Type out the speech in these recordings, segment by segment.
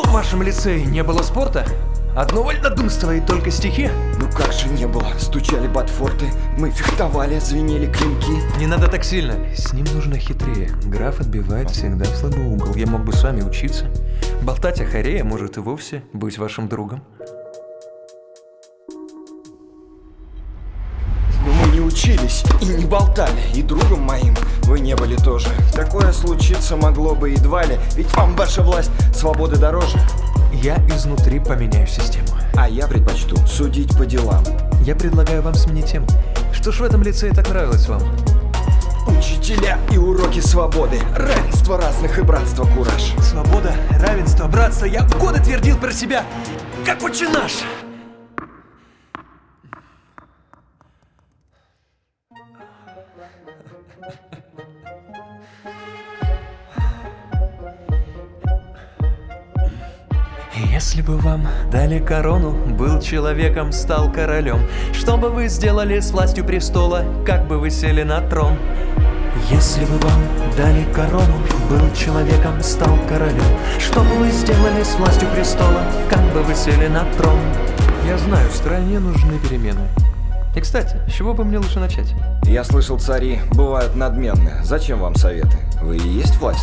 в вашем лицее не было спорта? Одно вольнодумство и только стихи? Ну как же не было? Стучали ботфорты, мы фехтовали, звенели клинки. Не надо так сильно. С ним нужно хитрее. Граф отбивает всегда в слабый угол. Я мог бы с вами учиться. Болтать о харе, а может и вовсе быть вашим другом. Но мы не учились и не болтали, и другом моим вы не были тоже. Такое случиться могло бы едва ли, ведь вам ваша власть свободы дороже. Я изнутри поменяю систему. А я предпочту судить по делам. Я предлагаю вам сменить тему. Что ж в этом лицее так нравилось вам? Учителя и уроки свободы, равенство разных и братство кураж. Свобода, равенство, братство. Я годы твердил про себя, как отче наш. Если бы вам дали корону, был человеком, стал королем, что бы вы сделали с властью престола, как бы вы сели на трон? Если бы вам дали корону, был человеком, стал королем, что бы вы сделали с властью престола, как бы вы сели на трон? Я знаю, в стране нужны перемены. И, кстати, с чего бы мне лучше начать? Я слышал, цари бывают надменны. Зачем вам советы? Вы и есть власть.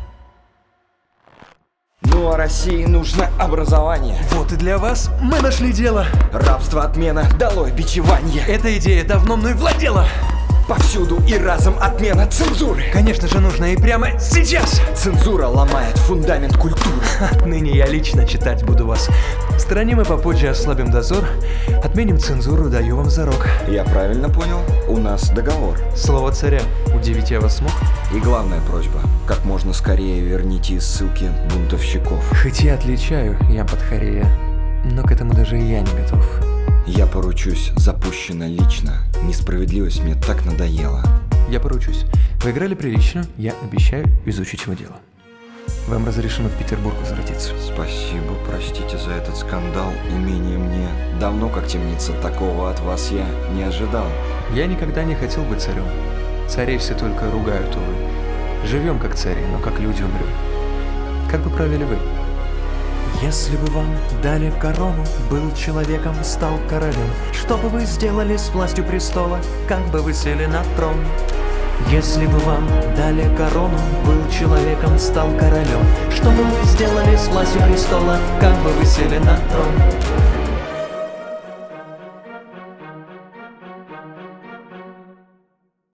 Ну а России нужно образование. Вот и для вас мы нашли дело. Рабство отмена, долой бичеванье. Эта идея давно мной владела. Повсюду и разом отмена цензуры. Конечно же, нужно и прямо сейчас. Цензура ломает фундамент культуры. Отныне я лично читать буду вас. В стране мы попозже ослабим дозор. Отменим цензуру, даю вам зарок. Я правильно понял? У нас договор. Слово царя. Удивить я вас смог? И главная просьба. Как можно скорее верните из ссылки бунтовщиков. Хоть я отличаю ям Подхарея, но к этому даже и я не готов. Я поручусь, запущено лично. Несправедливость мне так надоела. Я поручусь. Вы играли прилично, я обещаю изучить его дело. Вам разрешено в Петербург возвратиться. Спасибо, простите за этот скандал. Имение мне давно как темница. Такого от вас я не ожидал. Я никогда не хотел быть царем. Царей все только ругают, увы. Живем как цари, но как люди умрем. Как бы правили вы? Если бы вам дали корону, был человеком, стал королем, что бы вы сделали с властью престола, как бы вы сели на трон? Если бы вам дали корону, был человеком, стал королем, что бы вы сделали с властью престола, как бы вы сели на трон?